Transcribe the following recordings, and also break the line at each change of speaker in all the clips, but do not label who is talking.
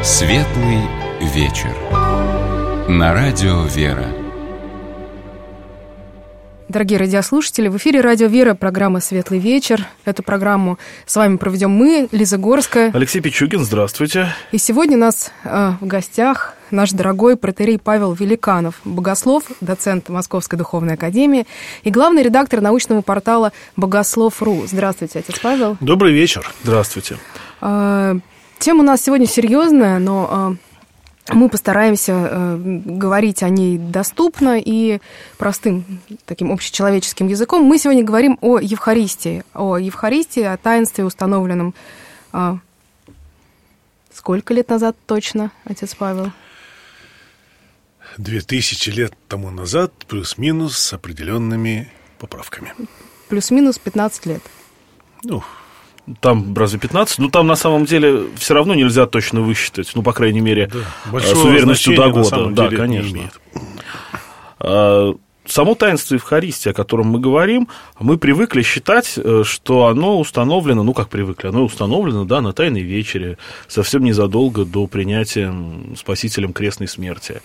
Светлый вечер. На радио «Вера».
Дорогие радиослушатели, в эфире радио «Вера», программа «Светлый вечер». Эту программу с вами проведем мы, Лиза Горская.
Алексей Пичугин, здравствуйте.
И сегодня у нас в гостях наш дорогой протоиерей Павел Великанов, богослов, доцент Московской духовной академии и главный редактор научного портала «Богослов.ру». Здравствуйте, отец Павел.
Добрый вечер. Здравствуйте.
Тема у нас сегодня серьезная, но мы постараемся говорить о ней доступно и простым таким общечеловеческим языком. Мы сегодня говорим о Евхаристии, о таинстве, установленном сколько лет назад точно, отец Павел?
2000 лет тому назад, плюс-минус, с определенными поправками.
Плюс-минус 15 лет.
Там разве 15? Ну, там на самом деле все равно нельзя точно высчитать, ну, по крайней мере, с уверенностью до года. Да, конечно. Само таинство Евхаристии, о котором мы говорим, мы привыкли считать, что оно установлено, оно установлено, да, на Тайной вечере, совсем незадолго до принятия Спасителем крестной смерти.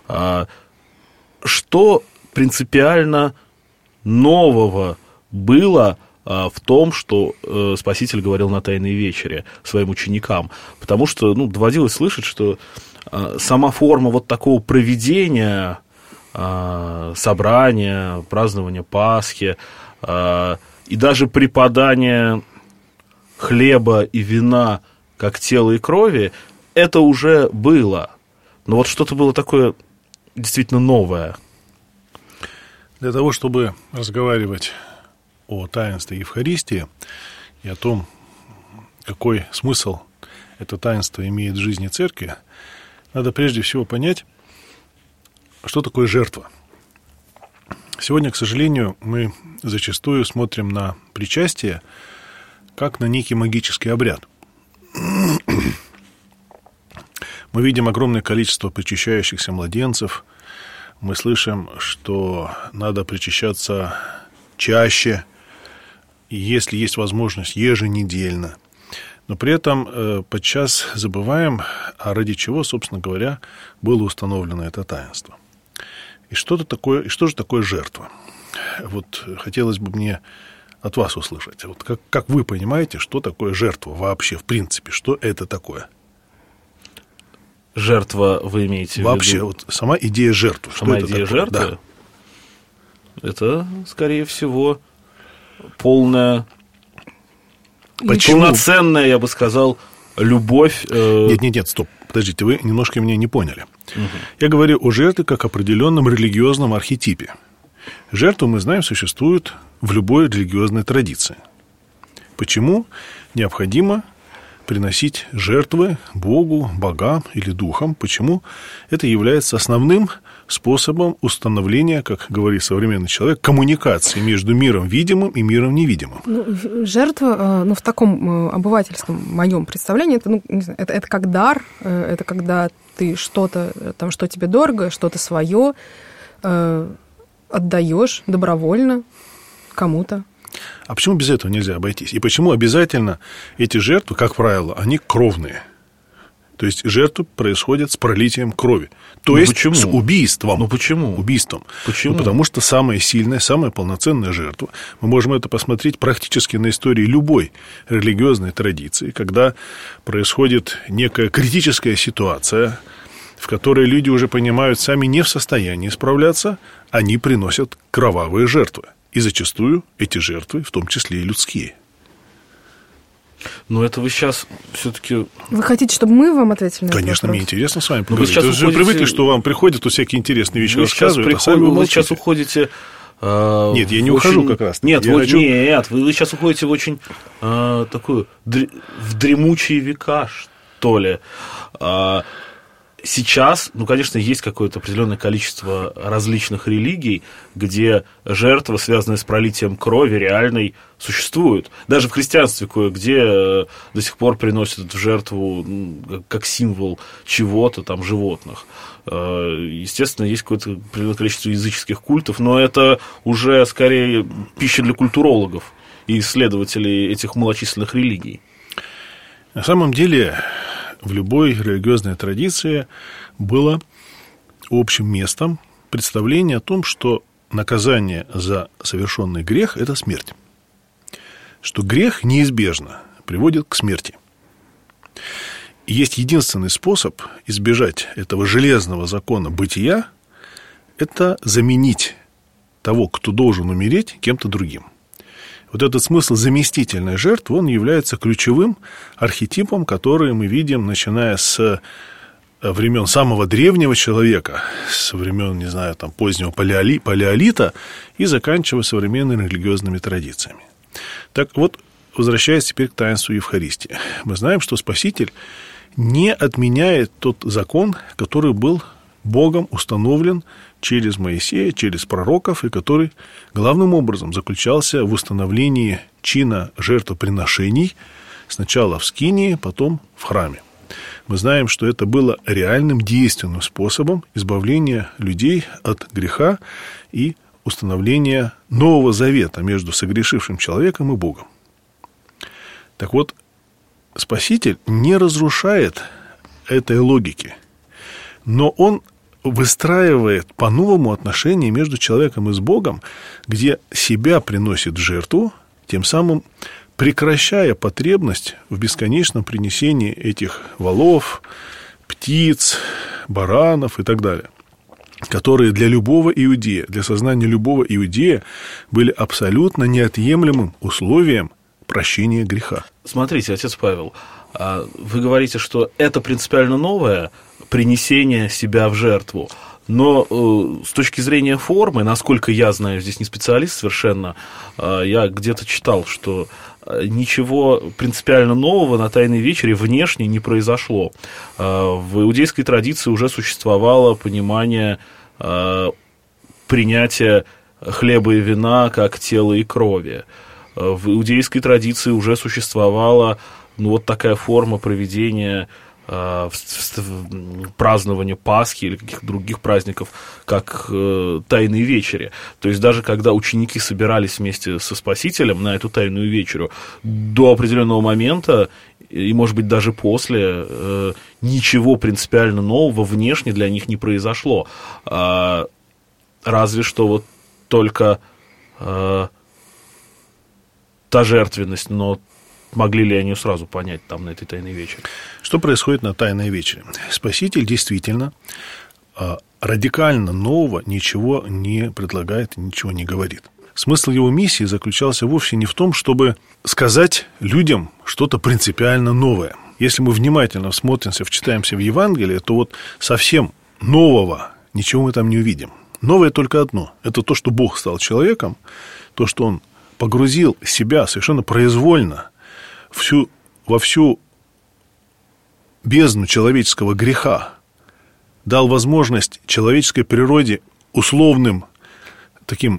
Что принципиально нового было в том, что Спаситель говорил на Тайной вечере своим ученикам? Потому что, доводилось слышать, что сама форма вот такого проведения собрания, празднования Пасхи и даже преподания хлеба и вина как тела и крови, это уже было. Но вот что-то было такое действительно новое.
Для того, чтобы разговаривать о таинстве Евхаристии и о том, какой смысл это таинство имеет в жизни Церкви, надо прежде всего понять, что такое жертва. Сегодня, к сожалению, мы зачастую смотрим на причастие как на некий магический обряд. Мы видим огромное количество причащающихся младенцев, мы слышим, что надо причащаться чаще, и если есть возможность, еженедельно. Но при этом подчас забываем, ради чего, собственно говоря, было установлено это таинство. И что же такое жертва? Вот хотелось бы мне от вас услышать. Вот как вы понимаете, что такое жертва вообще, в принципе, что это такое?
Жертва, вы имеете в виду?
Вообще, вот сама идея жертвы.
Сама идея жертвы? Да. Это, скорее всего, полная, полноценная, я бы сказал, любовь.
Нет, стоп, подождите, вы немножко меня не поняли. Я говорю о жертве как определенном религиозном архетипе. Жертва, мы знаем, существует в любой религиозной традиции. Почему необходимо приносить жертвы Богу, богам или духам? Почему это является основным способом установления, как говорит современный человек, коммуникации между миром видимым и миром невидимым?
Жертва, в таком обывательском моем представлении, это как дар, это когда ты что-то, что тебе дорого, что-то свое отдаешь добровольно кому-то.
А почему без этого нельзя обойтись? И почему обязательно эти жертвы, как правило, они кровные? То есть жертвы происходят с пролитием крови. То есть
почему?
С убийством.
Почему?
Убийством.
Почему?
Потому что самая сильная, самая полноценная жертва, мы можем это посмотреть практически на истории любой религиозной традиции, когда происходит некая критическая ситуация, в которой люди уже понимают, сами не в состоянии справляться, они приносят кровавые жертвы. И зачастую эти жертвы, в том числе и людские.
Но это вы сейчас все-таки...
Вы хотите, чтобы мы вам ответили на этот
Конечно,
вопрос?
мне интересно с вами поговорить.
Вы
уже привыкли, что вам приходят тут всякие интересные вещи рассказывают,
вы сейчас уходите...
Нет, я не ухожу как раз.
Нет, вы сейчас уходите в очень такую... в дремучие века, что ли. Сейчас, конечно, есть какое-то определенное количество различных религий, где жертва, связанная с пролитием крови, реальной, существует. Даже в христианстве кое-где до сих пор приносят в жертву как символ чего-то, животных. Естественно, есть какое-то определенное количество языческих культов, но это уже скорее пища для культурологов и исследователей этих малочисленных религий.
На самом деле, в любой религиозной традиции было общим местом представление о том, что наказание за совершенный грех – это смерть. Что грех неизбежно приводит к смерти. И есть единственный способ избежать этого железного закона бытия – это заменить того, кто должен умереть, кем-то другим. Вот этот смысл заместительной жертвы, он является ключевым архетипом, который мы видим, начиная с времен самого древнего человека, с времен, не знаю, там, позднего палеолита и заканчивая современными религиозными традициями. Так вот, возвращаясь теперь к таинству Евхаристии. Мы знаем, что Спаситель не отменяет тот закон, который был Богом установлен через Моисея, через пророков, и который главным образом заключался в установлении чина жертвоприношений сначала в скинии, потом в храме. Мы знаем, что это было реальным действенным способом избавления людей от греха и установления нового завета между согрешившим человеком и Богом. Так вот, Спаситель не разрушает этой логики, но он выстраивает по-новому отношения между человеком и с Богом, где себя приносит в жертву, тем самым прекращая потребность в бесконечном принесении этих волов, птиц, баранов и так далее, которые для любого иудея, для сознания любого иудея были абсолютно неотъемлемым условием прощения греха.
Смотрите, отец Павел, вы говорите, что это принципиально новое принесение себя в жертву, но с точки зрения формы, насколько я знаю, здесь не специалист совершенно, я где-то читал, что ничего принципиально нового на Тайной вечере внешне не произошло. В иудейской традиции уже существовало понимание принятия хлеба и вина как тела и крови. В иудейской традиции уже существовала вот такая форма проведения празднования Пасхи или каких-то других праздников, как Тайной вечери. То есть даже когда ученики собирались вместе со Спасителем на эту Тайную вечерю, до определенного момента, и, может быть, даже после, ничего принципиально нового внешне для них не произошло. Разве что вот только та жертвенность, но могли ли они сразу понять там на этой Тайной вечере?
Что происходит на Тайной вечере? Спаситель действительно радикально нового ничего не предлагает, ничего не говорит. Смысл его миссии заключался вовсе не в том, чтобы сказать людям что-то принципиально новое. Если мы внимательно всмотримся, вчитаемся в Евангелие, то вот совсем нового ничего мы там не увидим. Новое только одно. Это то, что Бог стал человеком, то, что Он погрузил себя совершенно произвольно во всю бездну человеческого греха, дал возможность человеческой природе условным таким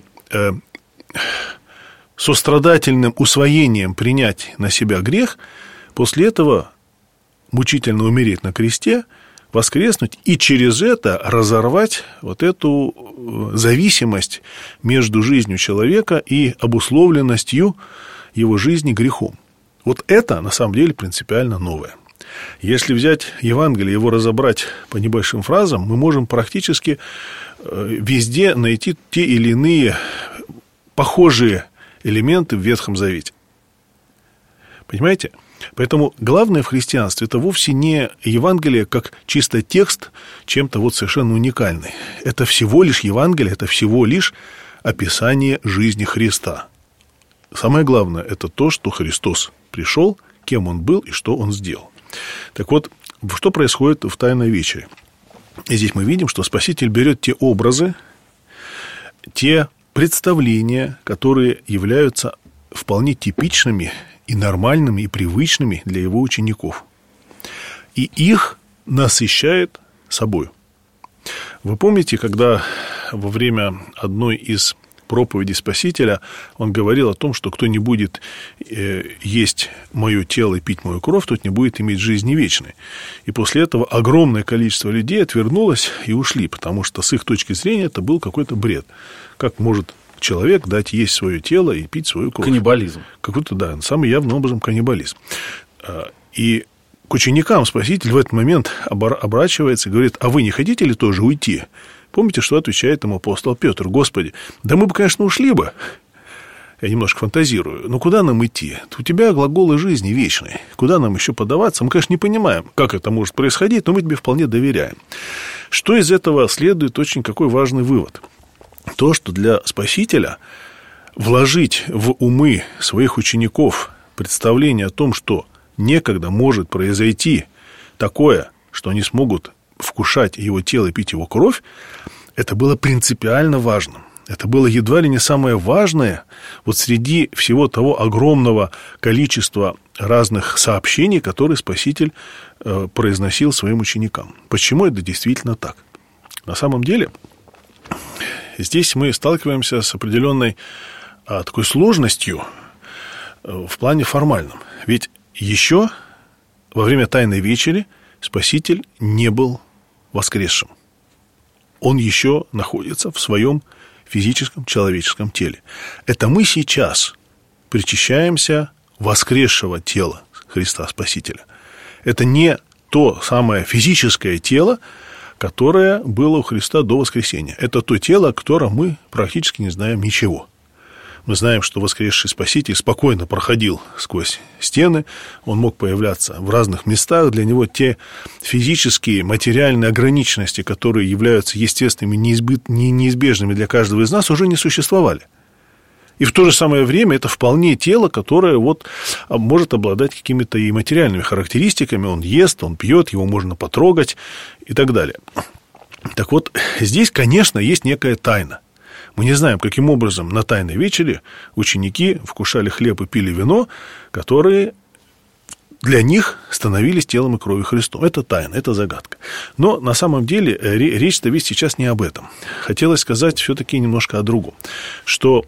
сострадательным усвоением принять на себя грех, после этого мучительно умереть на кресте, воскреснуть и через это разорвать вот эту зависимость между жизнью человека и обусловленностью его жизни грехом. Вот это, на самом деле, принципиально новое. Если взять Евангелие, его разобрать по небольшим фразам, мы можем практически везде найти те или иные похожие элементы в Ветхом Завете. Понимаете? Поэтому главное в христианстве – это вовсе не Евангелие как чисто текст, чем-то вот совершенно уникальный. Это всего лишь Евангелие, это всего лишь описание жизни Христа. Самое главное – это то, что Христос пришел, кем Он был и что Он сделал. Так вот, что происходит в Тайной вечере? И здесь мы видим, что Спаситель берет те образы, те представления, которые являются вполне типичными и нормальными, и привычными для Его учеников. И их насыщает собой. Вы помните, когда во время одной из проповедей Спасителя он говорил о том, что кто не будет есть мое тело и пить мою кровь, тот не будет иметь жизни вечной. И после этого огромное количество людей отвернулось и ушли, потому что с их точки зрения это был какой-то бред. Как может человек дать есть свое тело и пить свою кровь?
Каннибализм.
Какой-то, да, самый явный образом каннибализм. И к ученикам Спаситель в этот момент оборачивается и говорит: а вы не хотите ли тоже уйти? Помните, что отвечает ему апостол Петр: Господи, да мы бы, конечно, ушли бы. Я немножко фантазирую. Но куда нам идти? У тебя глаголы жизни вечной. Куда нам еще подаваться? Мы, конечно, не понимаем, как это может происходить, но мы тебе вполне доверяем. Что из этого следует? Очень какой важный вывод. То, что для Спасителя вложить в умы своих учеников представление о том, что некогда может произойти такое, что они смогут вкушать его тело и пить его кровь, это было принципиально важным. Это было едва ли не самое важное вот среди всего того огромного количества разных сообщений, которые Спаситель произносил своим ученикам. Почему это действительно так? На самом деле, здесь мы сталкиваемся с определенной такой сложностью в плане формальном. Ведь еще во время Тайной вечери Спаситель не был воскресшим. Он еще находится в своем физическом человеческом теле. Это мы сейчас причащаемся воскресшего тела Христа Спасителя. Это не то самое физическое тело, которое было у Христа до воскресения. Это то тело, о котором мы практически не знаем ничего. Мы знаем, что воскресший Спаситель спокойно проходил сквозь стены, он мог появляться в разных местах, для него те физические, материальные ограниченности, которые являются естественными, неизбежными для каждого из нас, уже не существовали. И в то же самое время это вполне тело, которое вот может обладать какими-то и материальными характеристиками, он ест, он пьет, его можно потрогать и так далее. Так вот, здесь, конечно, есть некая тайна. Мы не знаем, каким образом на Тайной вечере ученики вкушали хлеб и пили вино, которые для них становились телом и кровью Христом. Это тайна, это загадка. Но на самом деле речь-то ведь сейчас не об этом. Хотелось сказать все-таки немножко о другом. Что,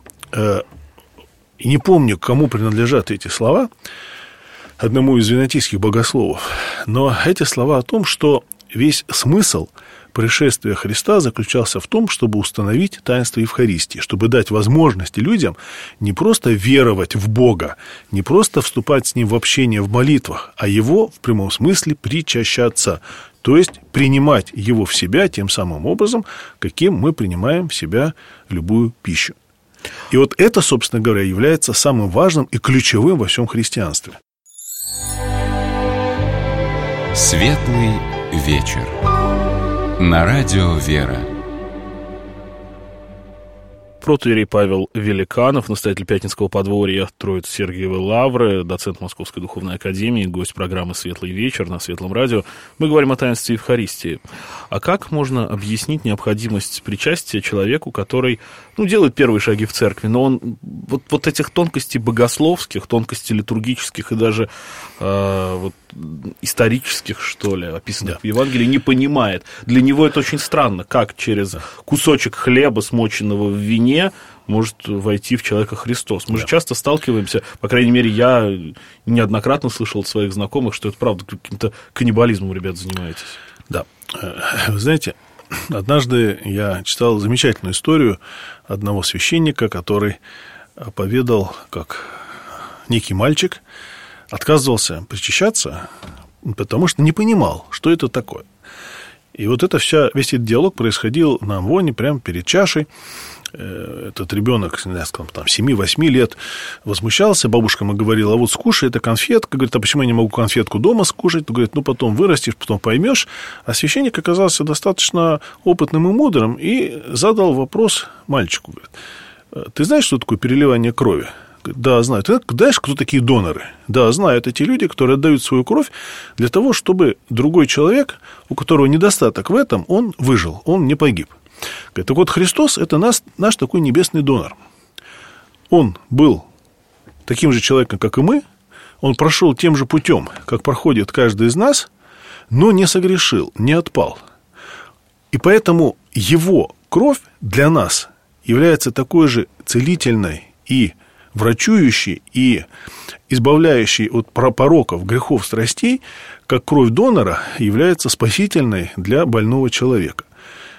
не помню, кому принадлежат эти слова, одному из византийских богословов, но эти слова о том, что весь смысл пришествия Христа заключался в том, чтобы установить таинство Евхаристии, чтобы дать возможность людям не просто веровать в Бога, не просто вступать с Ним в общение в молитвах, а Его в прямом смысле причащаться, то есть принимать Его в себя тем самым образом, каким мы принимаем в себя любую пищу. И вот это, собственно говоря, является самым важным и ключевым во всем христианстве.
Светлый вечер. На радио «Вера».
Протоиерей Павел Великанов, настоятель Пятницкого подворья Троице-Сергиевой Лавры, доцент Московской духовной академии, гость программы «Светлый вечер» на Светлом радио. Мы говорим о таинстве Евхаристии. А как можно объяснить необходимость причастия человеку, который, делает первые шаги в церкви, но он вот этих тонкостей богословских, тонкостей литургических и даже исторических, что ли, описанных в Евангелии, не понимает. Для него это очень странно, как через кусочек хлеба, смоченного в вине, может войти в человека Христос. Мы же часто сталкиваемся, по крайней мере, я неоднократно слышал от своих знакомых, что это правда каким-то каннибализмом, ребят, занимаетесь.
Да. Вы знаете, однажды я читал замечательную историю одного священника, который поведал, как некий мальчик отказывался причащаться, потому что не понимал, что это такое. И вот весь этот диалог происходил на амвоне, прямо перед чашей. Этот ребенок, не знаю, 7-8 лет возмущался, бабушка ему говорила: а вот скушай, это конфетка. Говорит: а почему я не могу конфетку дома скушать? Говорит: потом вырастешь, потом поймешь. А священник оказался достаточно опытным и мудрым и задал вопрос мальчику. Говорит: ты знаешь, что такое переливание крови? Да, знаю. Ты знаешь, кто такие доноры? Да, знаю. Это те люди, которые отдают свою кровь для того, чтобы другой человек, у которого недостаток в этом, он выжил, он не погиб. Говорит: так вот, Христос – это наш такой небесный донор. Он был таким же человеком, как и мы, он прошел тем же путем, как проходит каждый из нас, но не согрешил, не отпал. И поэтому его кровь для нас является такой же целительной и врачующей, и избавляющей от пороков, грехов, страстей, как кровь донора является спасительной для больного человека.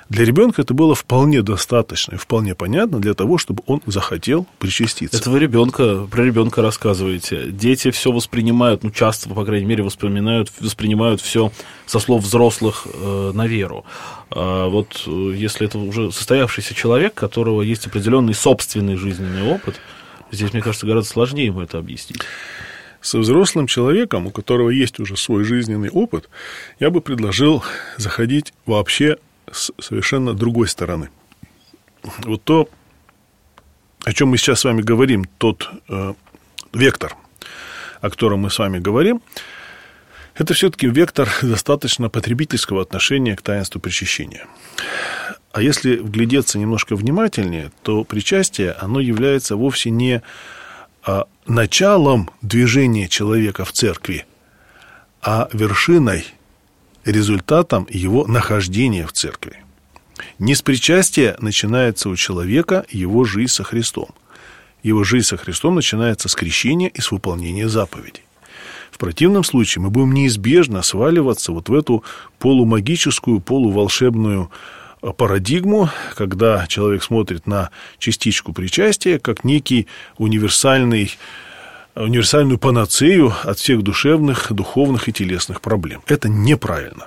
Для ребенка это было вполне достаточно и вполне понятно для того, чтобы он захотел причаститься.
Это вы про ребенка рассказываете. Дети все воспринимают, часто, по крайней мере, воспринимают все со слов взрослых на веру. А вот если это уже состоявшийся человек, у которого есть определенный собственный жизненный опыт, здесь, мне кажется, гораздо сложнее ему это объяснить.
Со взрослым человеком, у которого есть уже свой жизненный опыт, я бы предложил заходить вообще с совершенно другой стороны. Вот то, о чем мы сейчас с вами говорим, тот вектор, о котором мы с вами говорим, это все-таки вектор достаточно потребительского отношения к таинству причащения. А если вглядеться немножко внимательнее, то причастие, оно является вовсе не началом движения человека в церкви, а вершиной, результатом его нахождения в церкви. Не с причастия начинается у человека его жизнь со Христом. Его жизнь со Христом начинается с крещения и с выполнения заповедей. В противном случае мы будем неизбежно сваливаться вот в эту полумагическую, полуволшебную парадигму, когда человек смотрит на частичку причастия как некий универсальную панацею от всех душевных, духовных и телесных проблем. Это неправильно.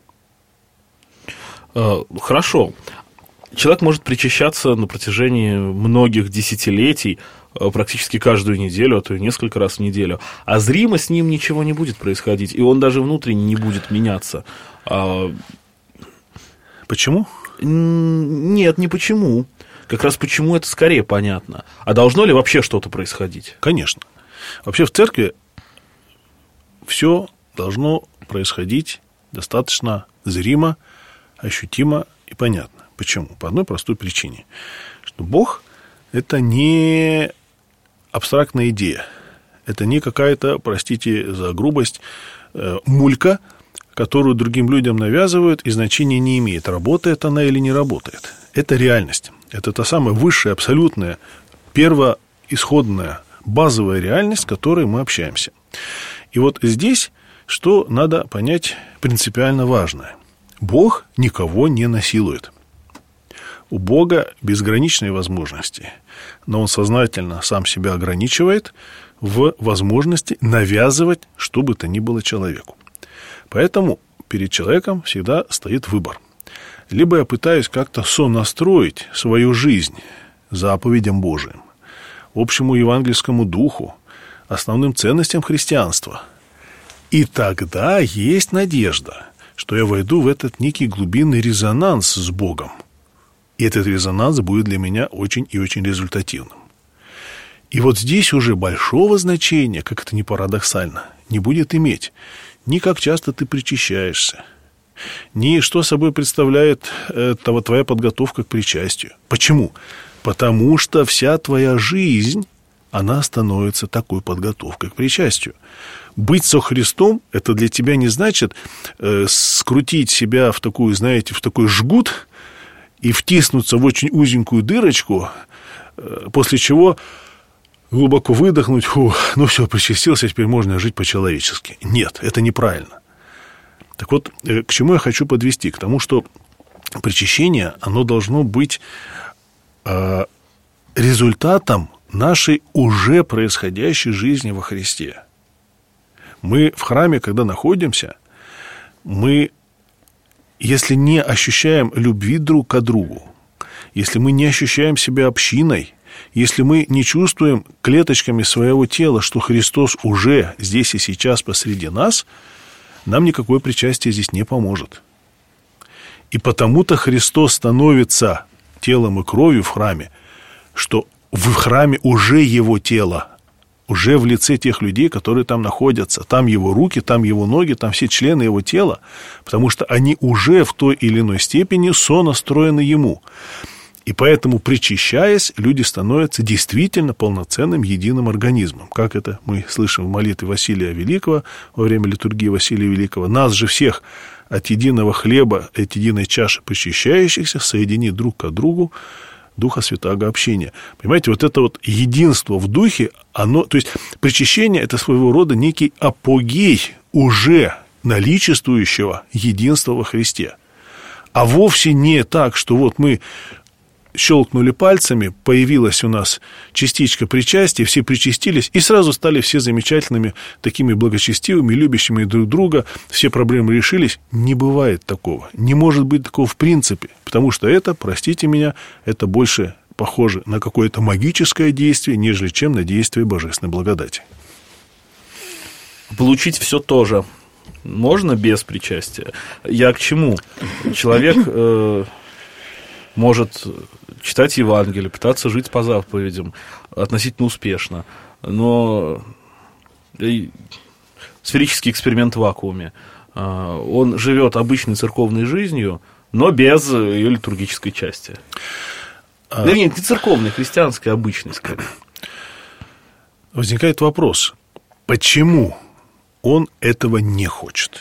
Хорошо. Человек может причащаться на протяжении многих десятилетий, практически каждую неделю, а то и несколько раз в неделю. А зримо с ним ничего не будет происходить, и он даже внутренне не будет меняться.
Почему?
Нет, не почему. Как раз почему это скорее понятно. А должно ли вообще что-то происходить?
Конечно. Вообще в церкви все должно происходить достаточно зримо, ощутимо и понятно. Почему? По одной простой причине. Что Бог – это не абстрактная идея. Это не какая-то, простите за грубость, мулька, которую другим людям навязывают, и значения не имеет, работает она или не работает. Это реальность. Это та самая высшая, абсолютная, первоисходная, базовая реальность, с которой мы общаемся. И вот здесь что надо понять принципиально важное. Бог никого не насилует. У Бога безграничные возможности, но Он сознательно сам себя ограничивает в возможности навязывать что бы то ни было человеку. Поэтому перед человеком всегда стоит выбор. Либо я пытаюсь как-то сонастроить свою жизнь заповедям Божиим, общему евангельскому духу, основным ценностям христианства. И тогда есть надежда, что я войду в этот некий глубинный резонанс с Богом. И этот резонанс будет для меня очень и очень результативным. И вот здесь уже большого значения, как это ни парадоксально, не будет иметь ни как часто ты причащаешься, ни что собой представляет твоя подготовка к причастию. Почему? Потому что вся твоя жизнь, она становится такой подготовкой к причастию. Быть со Христом, это для тебя не значит скрутить себя в такую, знаете, в такой жгут и втиснуться в очень узенькую дырочку, после чего глубоко выдохнуть, ну все, причастился, теперь можно жить по-человечески. Нет, это неправильно. Так вот, к чему я хочу подвести? К тому, что причащение, оно должно быть результатом нашей уже происходящей жизни во Христе. Мы в храме, когда находимся, мы, если не ощущаем любви друг к другу, если мы не ощущаем себя общиной, если мы не чувствуем клеточками своего тела, что Христос уже здесь и сейчас посреди нас, нам никакое причастие здесь не поможет. И потому-то Христос становится телом и кровью в храме, что в храме уже Его тело, уже в лице тех людей, которые там находятся. Там Его руки, там Его ноги, там все члены Его тела, потому что они уже в той или иной степени сонастроены Ему. И поэтому, причащаясь, люди становятся действительно полноценным единым организмом. Как это мы слышим в молитве Василия Великого во время литургии Василия Великого. Нас же всех от единого хлеба, от единой чаши причащающихся соедини друг к другу Духа Святаго общения. Понимаете, вот это вот единство в Духе, оно, то есть причащение – это своего рода некий апогей уже наличествующего единства во Христе. А вовсе не так, что вот мы щелкнули пальцами, появилась у нас частичка причастия, все причастились, и сразу стали все замечательными, такими благочестивыми, любящими друг друга, все проблемы решились. Не бывает такого. Не может быть такого в принципе, потому что это, простите меня, это больше похоже на какое-то магическое действие, нежели чем на действие божественной благодати.
Получить все тоже можно без причастия? Я к чему? Человек может читать Евангелие, пытаться жить по заповедям относительно успешно, но сферический эксперимент в вакууме, он живет обычной церковной жизнью, но без ее литургической части. Нет, не церковной, христианской, обычной, скорее.
Возникает вопрос, почему он этого не хочет?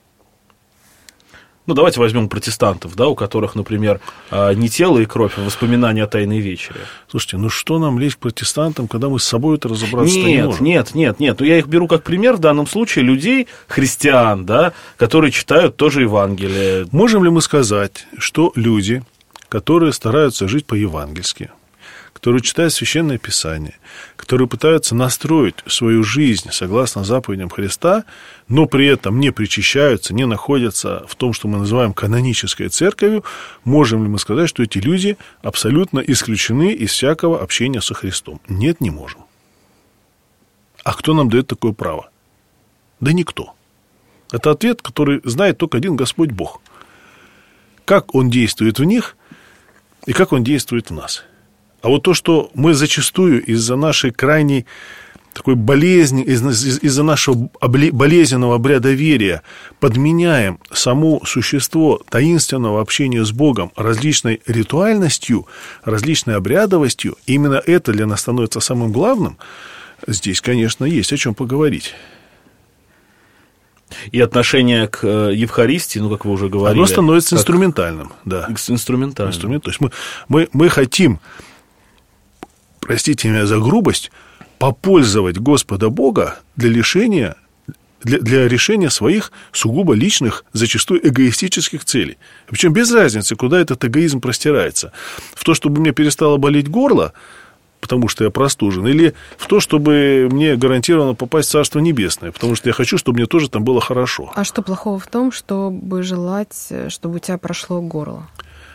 Ну, давайте возьмем протестантов, да, у которых, например, не тело и кровь, а воспоминания о Тайной вечере.
Слушайте, ну что нам лезть к протестантам, когда мы с собой это разобраться не можем?
Нет. Ну, я их беру как пример в данном случае людей, христиан, да, которые читают тоже Евангелие.
Можем ли мы сказать, что люди, которые стараются жить по-евангельски, которые читают Священное Писание, которые пытаются настроить свою жизнь согласно заповедям Христа, но при этом не причащаются, не находятся в том, что мы называем канонической церковью, можем ли мы сказать, что эти люди абсолютно исключены из всякого общения со Христом? Нет, не можем. А кто нам дает такое право? Да никто. Это ответ, который знает только один Господь Бог. Как Он действует в них и как Он действует в нас. А вот то, что мы зачастую из-за нашей крайней такой болезни, из-за нашего болезненного обряда верия подменяем само существо таинственного общения с Богом различной ритуальностью, различной обрядовостью, именно это для нас становится самым главным, здесь, конечно, есть о чем поговорить.
И отношение к Евхаристии, ну, как вы уже говорили...
Оно становится инструментальным, да.
Инструментальным.
То есть мы хотим, простите меня за грубость, попользовать Господа Бога для решения своих сугубо личных, зачастую эгоистических целей. Причем без разницы, куда этот эгоизм простирается. В то, чтобы мне перестало болеть горло, потому что я простужен, или в то, чтобы мне гарантированно попасть в Царство Небесное, потому что я хочу, чтобы мне тоже там было хорошо.
А что плохого в том, чтобы желать, чтобы у тебя прошло горло?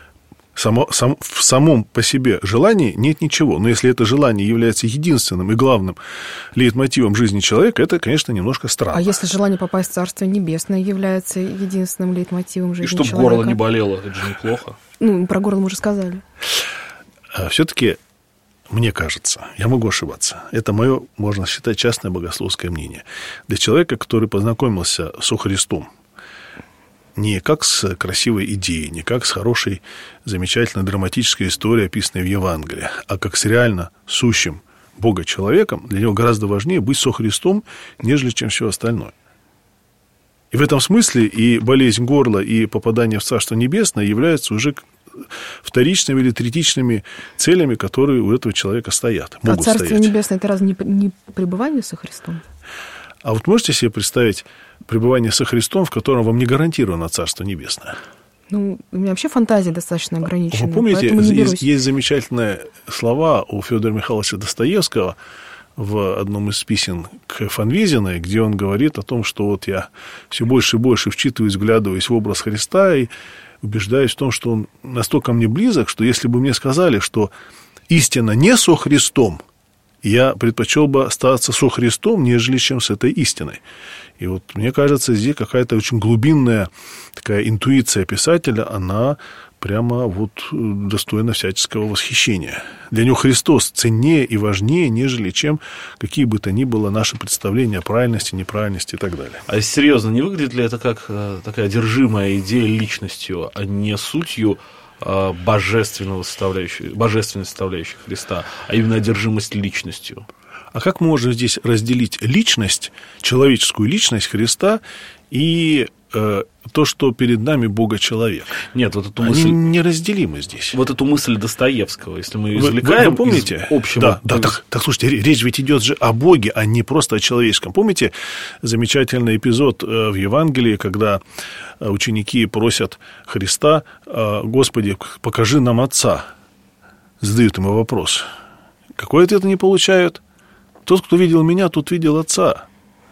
В самом по себе желании нет ничего. Но если это желание является единственным и главным лейтмотивом жизни человека, это, конечно, немножко странно.
А если желание попасть в Царство Небесное является единственным лейтмотивом жизни человека?
И чтобы горло не болело, это же неплохо.
Ну, про горло мы уже сказали.
Все-таки, мне кажется, я могу ошибаться, это мое, можно считать, частное богословское мнение. Для человека, который познакомился со Христом, не как с красивой идеей, не как с хорошей, замечательной, драматической историей, описанной в Евангелии, а как с реально сущим Бога-человеком, для него гораздо важнее быть со Христом, нежели чем все остальное. И в этом смысле и болезнь горла, и попадание в Царство Небесное являются уже вторичными или третичными целями, которые у этого человека стоят, могут стоять.
А Царство Небесное – это разве не пребывание со Христом?
А вот можете себе представить пребывание со Христом, в котором вам не гарантировано Царство Небесное?
Ну, у меня вообще фантазия достаточно ограничена.
Вы помните, есть замечательные слова у Федора Михайловича Достоевского в одном из писем к Фанвизиной, где он говорит о том, что вот я все больше и больше вчитываюсь, вглядываюсь в образ Христа и убеждаюсь в том, что он настолько мне близок, что если бы мне сказали, что истина не со Христом, я предпочел бы остаться со Христом, нежели чем с этой истиной. И вот мне кажется, здесь какая-то очень глубинная такая интуиция писателя, она прямо вот достойна всяческого восхищения. Для него Христос ценнее и важнее, нежели чем какие бы то ни было наши представления о правильности, неправильности и так далее.
А серьезно, не выглядит ли это как такая одержимая идея личностью, а не сутью божественной составляющей Христа, а именно одержимость личностью?
А как можно здесь разделить личность, человеческую личность Христа и то, что перед нами Бога-человек.
Нет, вот эту
Они
мысль...
неразделимы здесь.
Вот эту мысль Достоевского, если мы ее извлекаем,
вы помните?
Из общего...
Да, так, слушайте, речь ведь идет же о Боге, а не просто о человеческом. Помните замечательный эпизод в Евангелии, когда ученики просят Христа: «Господи, покажи нам Отца». Задают ему вопрос. Какой ответ они получают? Тот, кто видел меня, тот видел Отца.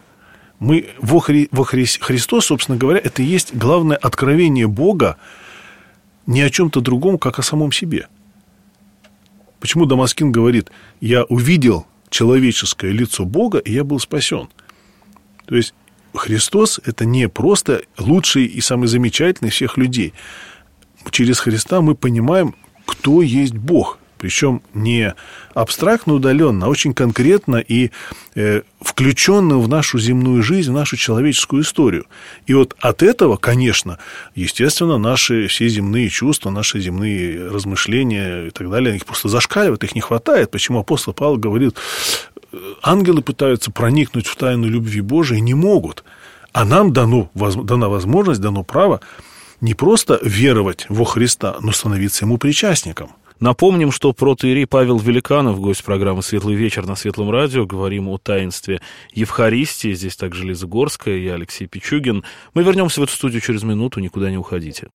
Христос, собственно говоря, это и есть главное откровение Бога не о чем-то другом, как о самом себе. Почему Дамаскин говорит: «Я увидел человеческое лицо Бога, и я был спасен». То есть Христос – это не просто лучший и самый замечательный всех людей. Через Христа мы понимаем, кто есть Бог. Причем не абстрактно, удаленно, а очень конкретно и включенно в нашу земную жизнь, в нашу человеческую историю. И вот от этого, конечно, естественно, наши все земные чувства, наши земные размышления и так далее, их просто зашкаливают, их не хватает. Почему апостол Павел говорит: ангелы пытаются проникнуть в тайну любви Божией, не могут. А нам дана возможность, дано право не просто веровать во Христа, но становиться Ему причастником.
Напомним, что протоиерей Павел Великанов, гость программы «Светлый вечер» на Светлом радио. Говорим о таинстве Евхаристии. Здесь также Лиза Горская, я Алексей Пичугин. Мы вернемся в эту студию через минуту, никуда не уходите.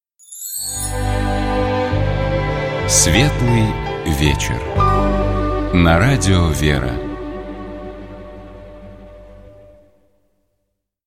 «Светлый вечер» на радио «Вера».